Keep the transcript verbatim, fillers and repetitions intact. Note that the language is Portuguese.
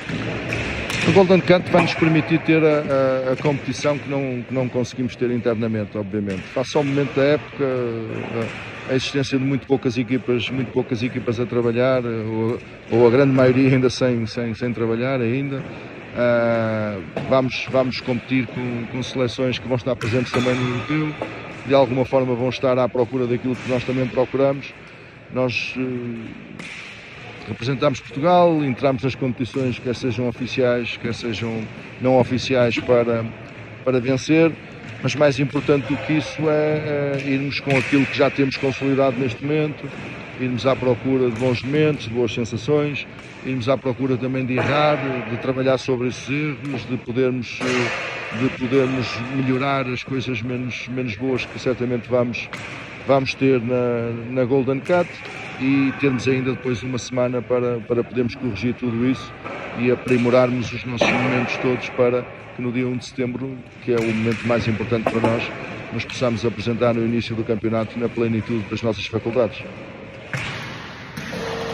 O Golden Cut vai nos permitir ter a, a, a competição que não, que não conseguimos ter internamente, obviamente. Face ao momento da época, a, a existência de muito poucas equipas, muito poucas equipas a trabalhar, ou, ou a grande maioria ainda sem, sem, sem trabalhar ainda. Uh, vamos, vamos competir com, com seleções que vão estar presentes também no europeu, de alguma forma vão estar à procura daquilo que nós também procuramos. Nós uh, representamos Portugal, entramos nas competições, quer sejam oficiais, quer sejam não oficiais, para, para vencer, mas mais importante do que isso é, é irmos com aquilo que já temos consolidado neste momento, irmos à procura de bons momentos, de boas sensações, irmos à procura também de errar, de trabalhar sobre esses erros, de podermos, de podermos melhorar as coisas menos, menos boas que certamente vamos, vamos ter na, na Golden Cut, e termos ainda depois uma semana para, para podermos corrigir tudo isso e aprimorarmos os nossos momentos todos, para que no dia um de setembro, que é o momento mais importante para nós, nos possamos apresentar no início do campeonato na plenitude das nossas faculdades.